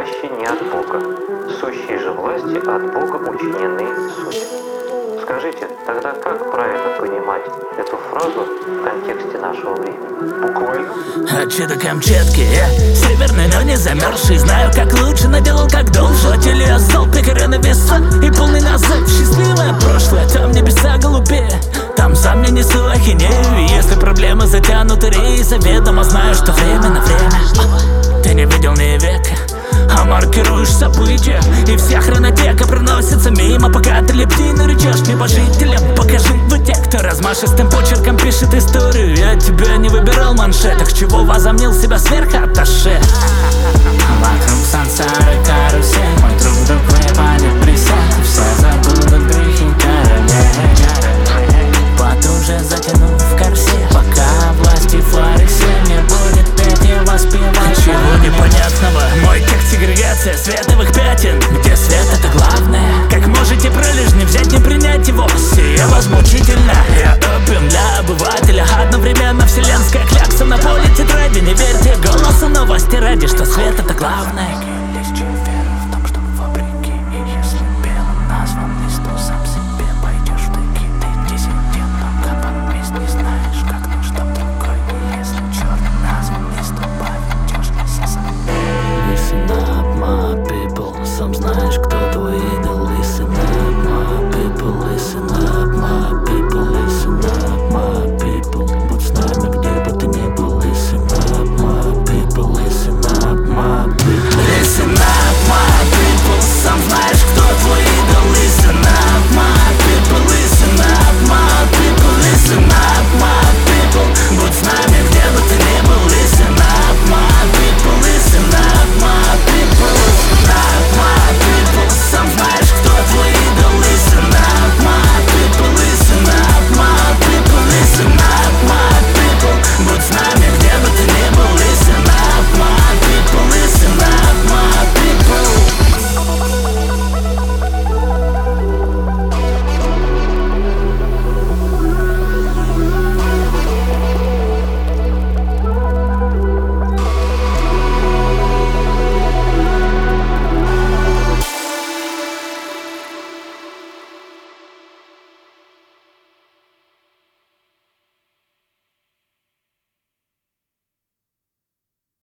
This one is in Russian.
аще не от Бога. Сущие же власти от Бога учинены суть. Скажите, тогда как правильно понимать эту фразу в контексте нашего времени? Буквально? От до Камчатки я северный, но не замерзший. Знаю, как лучше, наделал как должен. Платили я стол, прикоренный веса и полный назад в счастливое прошлое. Там небеса голубее, там сам я несу ахинею. И если проблемы затянуты рейсом, ведомо знаю, что время на время. Ты не видел ни века, а маркируешь события, и вся хронотека проносится мимо, пока ты лепти наречешь небожителям. Покажи вы те, кто размашистым почерком пишет историю. Я тебя не выбирал в маншетах, чего возомнил себя сверхатташе. Вокруг сансары карусель, мой друг вдруг выпадет присядь, все забудут грехи королей. Потуже затянув корсет, пока власти фарисей не будет петь и воспевать. Чего непонятного, мой текст сегрегация световых пятен, где свет это главное. Как можете пролежни взять, не принять его, сие возмутительно. Я опиум для обывателя, одновременно вселенская клякса на поле тетради. Не верьте голосу новости ради, что свет это главное.